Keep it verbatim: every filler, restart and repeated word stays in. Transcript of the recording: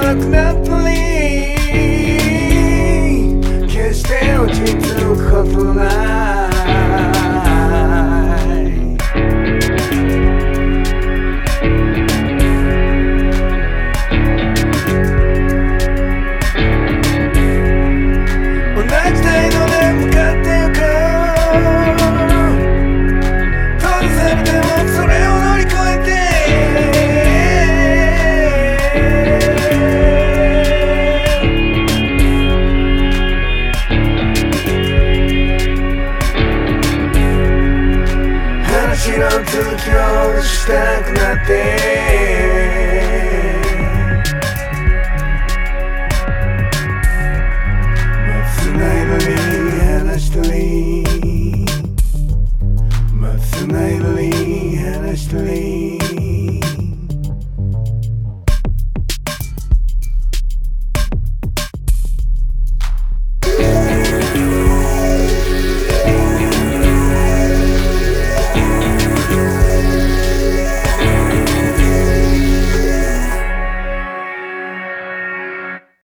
なくなったり決して落ち着くことない同じ態度で向かってゆく閉ざされてもそれを乗り越えて話の続きをしたくなって松の間に話したり松の間に話したり